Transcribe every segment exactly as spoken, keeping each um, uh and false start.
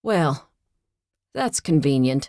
Well, that's convenient.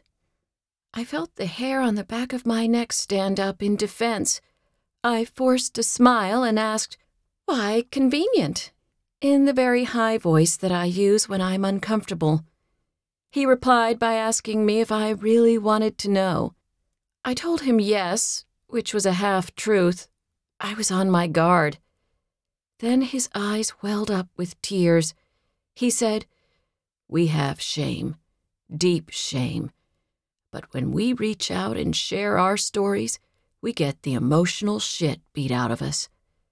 I felt the hair on the back of my neck stand up in defense. I forced a smile and asked, "Why convenient?" in the very high voice that I use when I'm uncomfortable. He replied by asking me if I really wanted to know. I told him yes, which was a half-truth. I was on my guard. Then his eyes welled up with tears. He said, "We have shame, deep shame. But when we reach out and share our stories, we get the emotional shit beat out of us."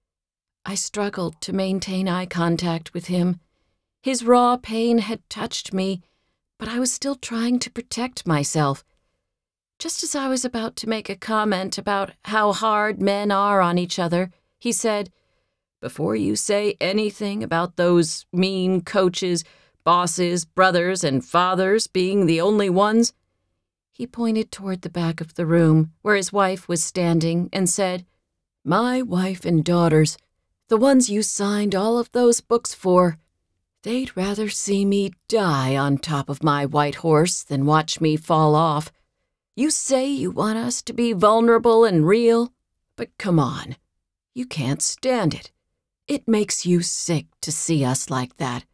I struggled to maintain eye contact with him. His raw pain had touched me, but I was still trying to protect myself. Just as I was about to make a comment about how hard men are on each other, he said, "Before you say anything about those mean coaches, bosses, brothers, and fathers being the only ones," he pointed toward the back of the room where his wife was standing and said, "My wife and daughters, the ones you signed all of those books for, they'd rather see me die on top of my white horse than watch me fall off. You say you want us to be vulnerable and real, but come on, you can't stand it. It makes you sick to see us like that."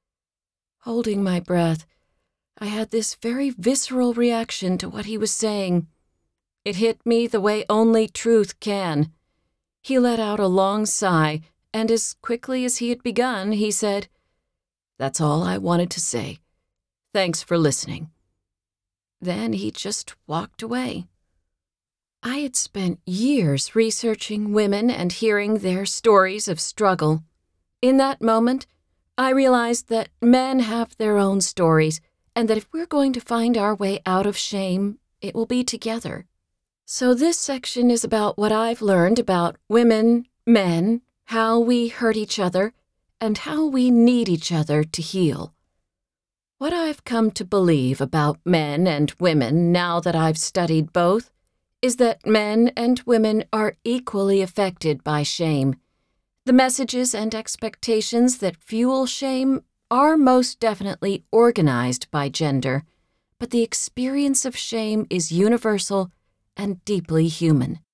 Holding my breath, I had this very visceral reaction to what he was saying. It hit me the way only truth can. He let out a long sigh, and as quickly as he had begun, he said, "That's all I wanted to say. Thanks for listening." Then he just walked away. I had spent years researching women and hearing their stories of struggle. In that moment, I realized that men have their own stories, and that if we're going to find our way out of shame, it will be together. So this section is about what I've learned about women, men, how we hurt each other, and how we need each other to heal. What I've come to believe about men and women now that I've studied both is that men and women are equally affected by shame. The messages and expectations that fuel shame are most definitely organized by gender, but the experience of shame is universal and deeply human.